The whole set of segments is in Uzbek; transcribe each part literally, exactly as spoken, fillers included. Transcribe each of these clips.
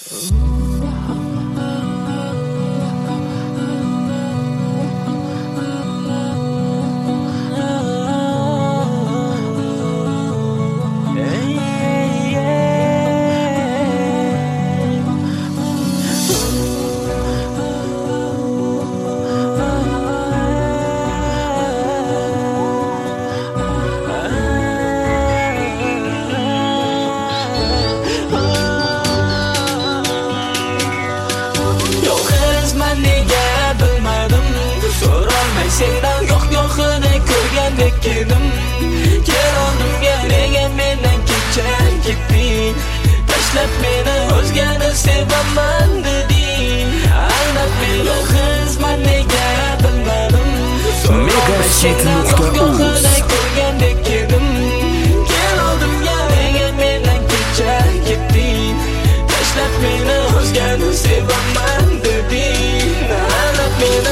Sendan yo'q yo'qini ko'rgandek edim. Kel oldimga nega mendan kechar ketding? Tashlab meni o'zgani sevaman deding. Aynab men yolg'izman nega bilmadim. Megahit nuqta uz ko'rgandek edim. Kel oldimga nega mendan kechar ketding? Tashlab meni o'zgani sevaman deding. Aynab meni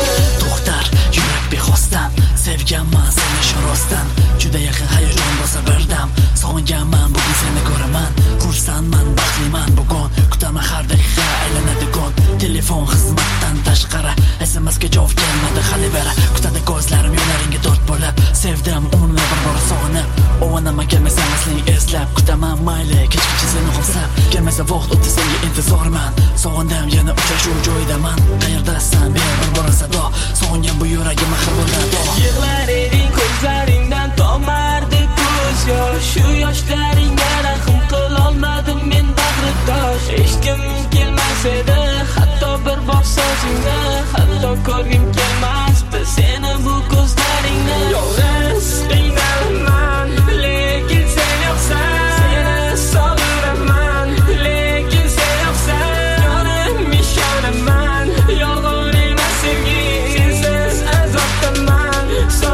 sevganman seni shu rostdan, juda yaqin hayajon bosa birdam. Sog'inganman, bugun seni ko'raman. Xursandman, baxtliman bugun. Kutaman har daqiqa aylanadi kun. Telefon xizmatdan tashqari, S M S ga javob kelmadi hali beri. Kutadi ko'zlarim yo'llaringga dod bo'lib. Sevdim uni bir bor sog'inib. O'vanaman kelmasam asling eslab. Kutaman mayli kechgacha seni xohlab. Kelmasa vaqt o'tdi senga intizorman. Sog'indim yana uchrashuv joyidaman. Qayerdasan ber bir bor sado. Sog'ingan bu yuragim axir bo'ladi. Yig'lar eding ko'zlaringdan tomardi ko'z yosh. Shu yoshlaringga rahim qilolmadim men bag'ritosh. Eshitgim kelmas edi hatto bir bor sozingni, hatto ko'rgim kelmasdi seni bu ko'zlaringni. Yolg'iz qiynalaman lekin sen yo'qsan. Seni sog'inaman lekin sen yo'qsan. Jonim ishonaman yolg'on emas sevgi. Sensiz azobdaman.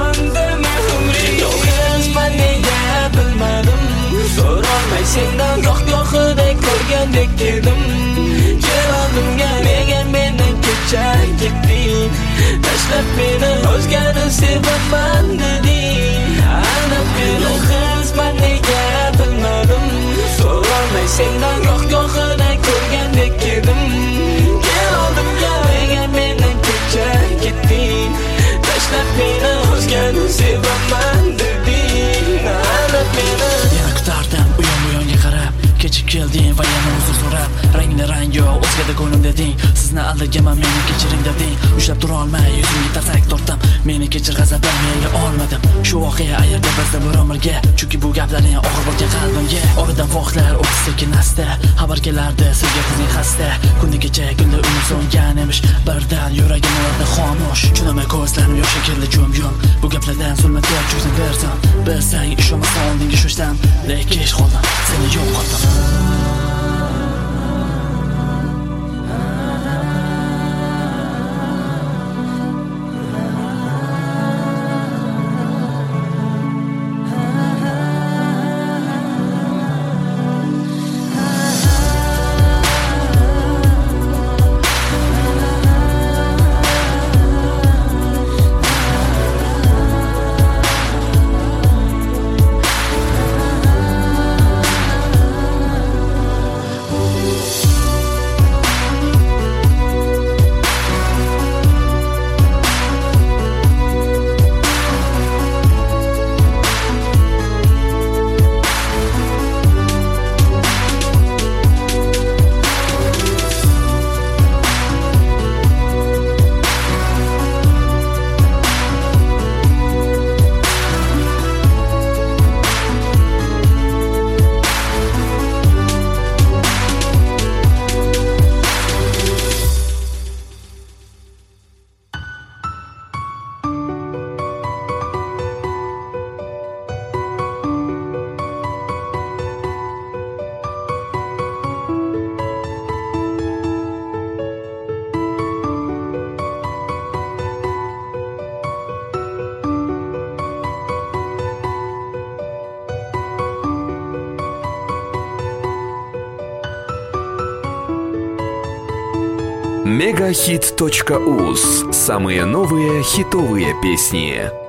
Sendan yo'q yo'qidek ko'rgandek edim. Kel oldimga nega mendan kechar ketding? Tashlab meni o'zgani sevaman deding. Aynab men yolg'izman nega bilmadim. So'rolmay sendan yo'q yo'qidek ko'rgandek edim. Kel oldimga nega mendan kechar ketding? Tashlab meni o'zgani sevaman deding. Aynab meni yana kutardim uyon bu yonga qarab. Kechib kelding va yana uzr so'rab. Rangni rang yo'q o'zgada ko'nglim deding. Sizni aldaganman meni kechiring deding. Ushlab tura olmay yuzimga tasak tortdim. Meni kechir g'azabim menga olmadim. Shu voqea ayerda bizda bir umrga. Chunki bu gaplaring og'ir bo'lgan qalbimga. Oradan vaqtlar o'tdi sekin asta. Xabar kelardi sizga qizning xasta. Kunda kecha kunda umr so'ngan emish. Birdan yuragim oldi xomush. Tunaman ko'zlarim yosh shekilli jum-jum. Bu gaplardan zulmatga cho'zib bersam. Bilsang ishonmasdan oldinga shoshdim. Lekin kech qoldim. Seni yo'q qildim. Megahit точка уз. Самые новые хитовые песни.